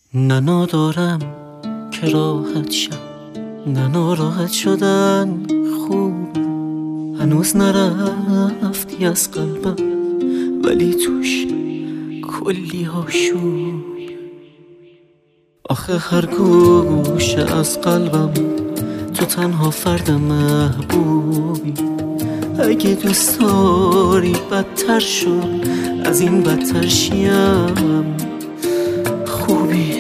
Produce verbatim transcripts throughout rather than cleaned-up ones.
نه ندارم که راحت شم، نه ناراحت شدن خوب، هنوز نرفتی از قلبم ولی توش کلی آشوب. آخه هر گوشه از قلبم تو تنها فرد محبوبی. اگه دوست داری بدتر شد از این بدتر شیم خوبی.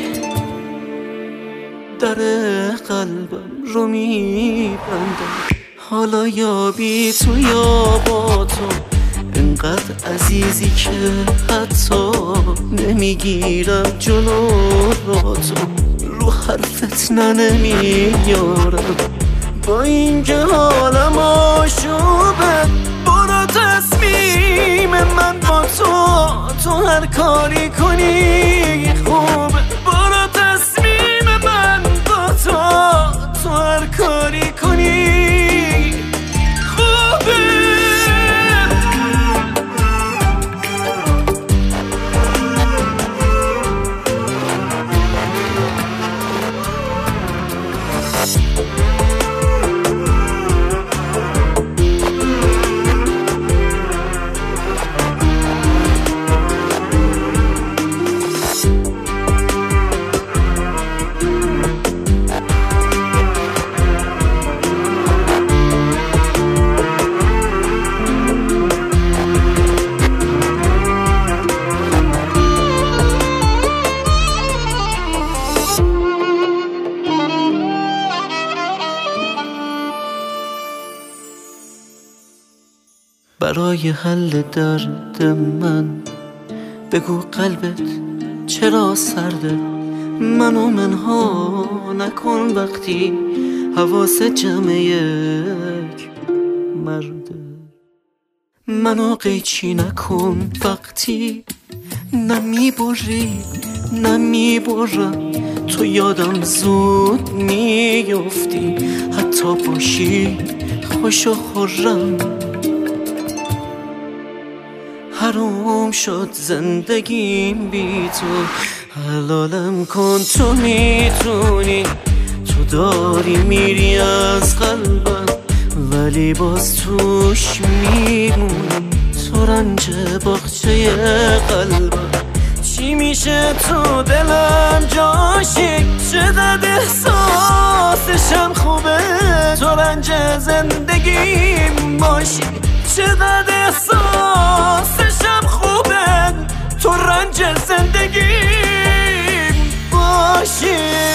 در قلبم رو میبندم حالا یا بی تو یا با تو، انقدر عزیزی که حتی نمیگیرم جلو را تو، رو حرفت نه نمیارم با اینکه حالم آشوبه. برو تصمیم من با تو، تو هر کاری کنی خوبه. برو تصمیم من با تو، تو هر کاری کنی خوبه. برای حل درد من بگو قلبت چرا سرده، منو منها نکن وقتی حواس جمع یک مرده. منو قیچی نکن وقتی نمیبری نمیبرم، تو یادم زود میفتی حتی باشی خوش و خرم. حروم شد زندگیم بی تو، حلالم کن تو میتونی. تو داری میری از قلبم ولی باز توش میمونم، تو رنج باغچه قلبم. چی میشه تو دلم جاشی، چقدر احساسشم خوبه. تو رنج زندگیم باشی، چقدر احساسشم خوبه. تو رنج زندگیم باشی.